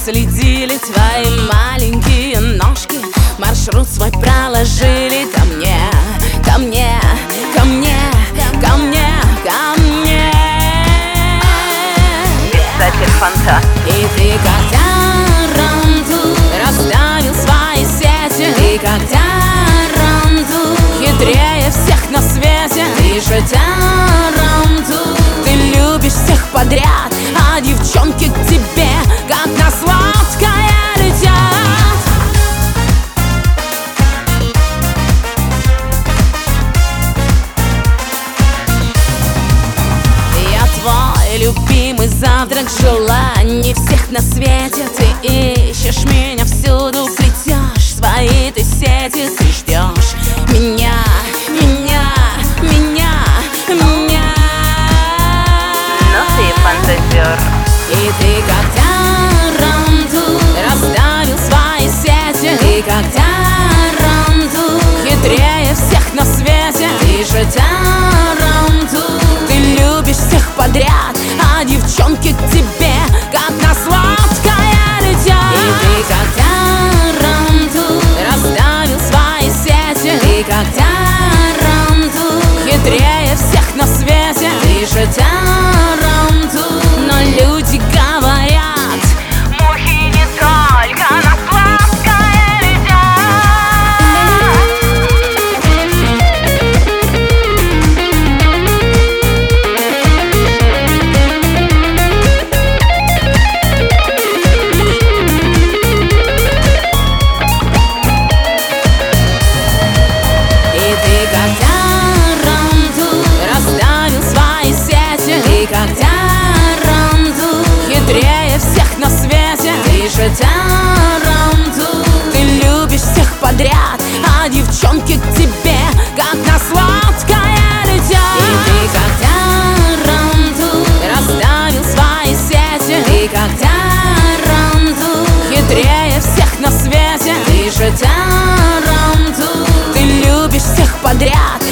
проследили твои маленькие ножки, маршрут свой проложили ко мне, ко мне, ко мне, ко мне, ко мне. Писатель-фантаст. И ты как тарантул расставил свои сети, ты как тарантул хитрее всех на свете. Ты же тарантул, ты любишь всех подряд, а девчонки к тебе как на сладкое летят. Я твой любимый завтрак желаний всех на свете. Ты ищешь меня всюду, плетешь свои ты сети. Ты ждешь меня, меня, меня, меня. Но ты фантазер. И ты как тарантул расставил свои сети. Ты как тарантул хитрее всех на свете. Ты же тарантул, ты любишь всех подряд, а девчонки к тебе как на сладкое летят. И ты как тарантул расставил свои сети. Ты как тарантул хитрее всех на свете. Ты же тарантул, но люди говорят, Мухи не только на сладкое летят. и ты как тарантул расставил свои сети. Ты как тарантул хитрее всех на свете. Ты же тарантул, ты любишь всех подряд, а девчонки к тебе как на сладкое летят. И ты как тарантул расставил свои сети. Ты как тарантул хитрее всех на свете. Ты же тарантул, ты любишь всех подряд,